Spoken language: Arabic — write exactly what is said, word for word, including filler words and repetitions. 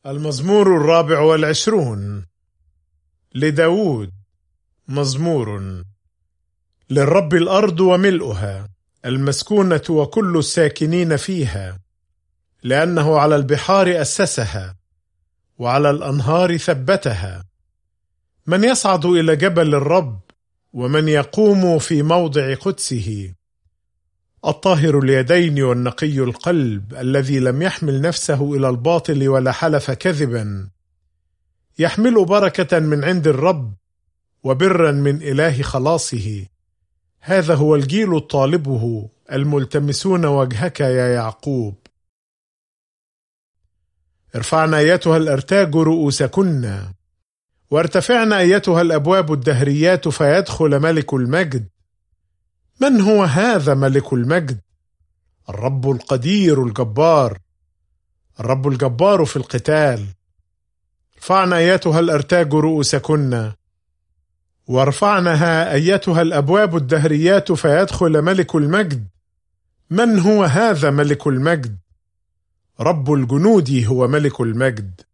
المزمور الرابع والعشرون لداود. مزمور. للرب الأرض وملؤها، المسكونة وكل الساكنين فيها، لأنه على البحار أسسها وعلى الأنهار ثبتها. من يصعد إلى جبل الرب، ومن يقوم في موضع قدسه؟ الطاهر اليدين والنقي القلب، الذي لم يحمل نفسه إلى الباطل ولا حلف كذبا، يحمل بركة من عند الرب وبرا من إله خلاصه. هذا هو الجيل الطالبه، الملتمسون وجهك يا يعقوب. ارفعنا أيتها الأرتاج رؤوسكن، وارتفعنا أيتها الأبواب الدهريات فيدخل ملك المجد. من هو هذا ملك المجد؟ الرب القدير الجبار، الرب الجبار في القتال. ارفعنا أيتها الأرتاج رؤوسكن، وارفعنها أيتها الأبواب الدهريات فيدخل ملك المجد. من هو هذا ملك المجد؟ رب الجنود هو ملك المجد.